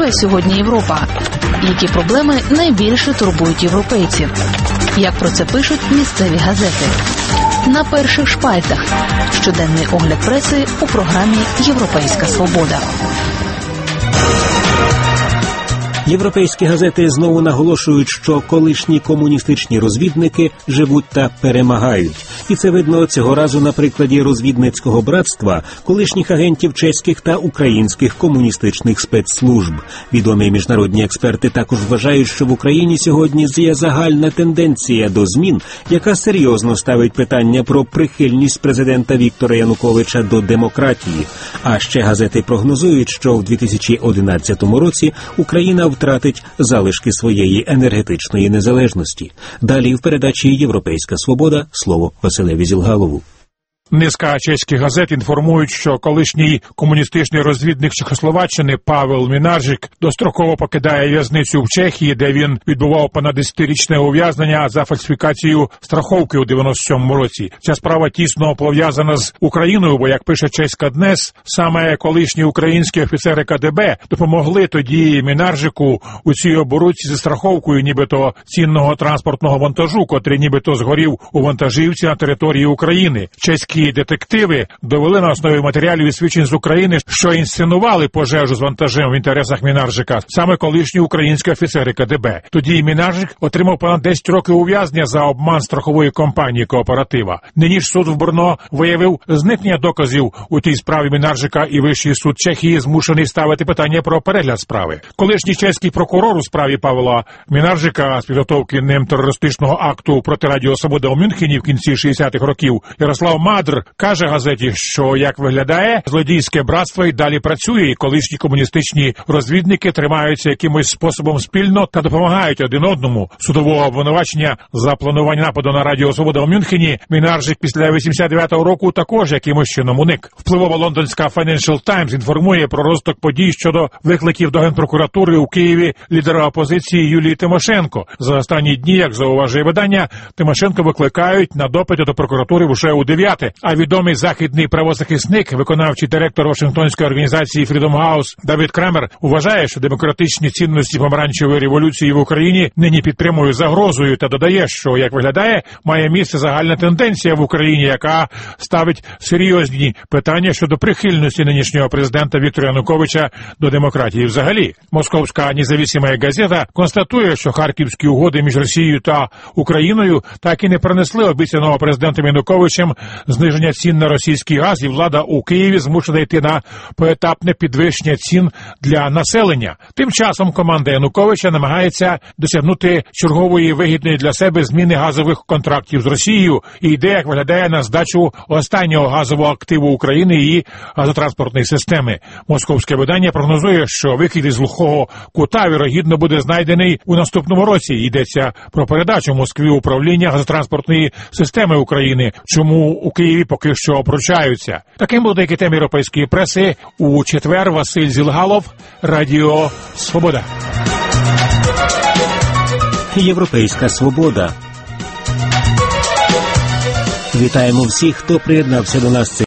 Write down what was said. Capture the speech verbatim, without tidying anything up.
живе сьогодні Європа? Які проблеми найбільше турбують європейців? Як про це пишуть місцеві газети? На перших шпальтах. Щоденний огляд преси у програмі «Європейська свобода». Європейські газети знову наголошують, що колишні комуністичні розвідники живуть та перемагають. І це видно цього разу на прикладі розвідницького братства колишніх агентів чеських та українських комуністичних спецслужб. Відомі міжнародні експерти також вважають, що в Україні сьогодні є загальна тенденція до змін, яка серйозно ставить питання про прихильність президента Віктора Януковича до демократії. А ще газети прогнозують, що в дві тисячі одинадцятому році Україна втратить залишки своєї енергетичної незалежності. Далі в передачі «Європейська свобода» слово Василеві Зілгалову. Низка чеських газет інформують, що колишній комуністичний розвідник Чехословаччини Павел Мінаржик достроково покидає в'язницю в Чехії, де він відбував понад десятирічне ув'язнення за фальсифікацію страховки у дев'яносто сьомому році. Ця справа тісно пов'язана з Україною, бо, як пише чеська Днес, саме колишні українські офіцери ка де бе допомогли тоді Мінаржику у цій оборудці зі страховкою нібито цінного транспортного вантажу, котрий нібито згорів у вантажівці на території України. Чеські детективи довели на основі матеріалів і свідчень з України, що інсценували пожежу з вантажем в інтересах Мінаржика саме колишні українські офіцери ка де бе. Тоді Мінаржик отримав понад десять років ув'язнення за обман страхової компанії кооператива. Нині ж суд в Брно виявив зникнення доказів у тій справі Мінаржика, і Вищий суд Чехії змушений ставити питання про перегляд справи. Колишній чеський прокурор у справі Павла Мінаржика з підготовки ним терористичного акту проти Радіо Свобода у Мюнхені в кінці шістдесятих років Ярослав Мадр каже газеті, що, як виглядає, злодійське братство і далі працює, і колишні комуністичні розвідники тримаються якимось способом спільно та допомагають один одному. Судового обвинувачення за планування нападу на Радіо Свобода у Мюнхені Мінаржик після вісімдесят дев'ятого року також якимось чином уник. Впливова лондонська Financial Times інформує про розвиток подій щодо викликів до Генпрокуратури у Києві лідера опозиції Юлії Тимошенко. За останні дні, як зауважує видання, Тимошенко викликають на допити до прокуратури вже у дев'яте. А відомий західний правозахисник, виконавчий директор Вашингтонської організації Freedom House Давид Крамер вважає, що демократичні цінності помаранчевої революції в Україні нині під прямою загрозою, та додає, що, як виглядає, має місце загальна тенденція в Україні, яка ставить серйозні питання щодо прихильності нинішнього президента Віктора Януковича до демократії взагалі. Московська независима газета констатує, що харківські угоди між Росією та Україною так і не принесли обіцяного президентом Януковичем зниження цін на російський газ, і влада у Києві змушена йти на поетапне підвищення цін для населення. Тим часом команда Януковича намагається досягнути чергової вигідної для себе зміни газових контрактів з Росією і йде, як виглядає, на здачу останнього газового активу України і газотранспортної системи. Московське видання прогнозує, що вихід із глухого кута, вірогідно, буде знайдений у наступному році. Йдеться про передачу Москві управління газотранспортної системи України, чому у Києві поки що опрочаються. Таким були деякі теми європейської преси. У четвер Василь Зілгалов, Радіо Свобода. «Європейська свобода». Вітаємо всіх, хто приєднався до нас.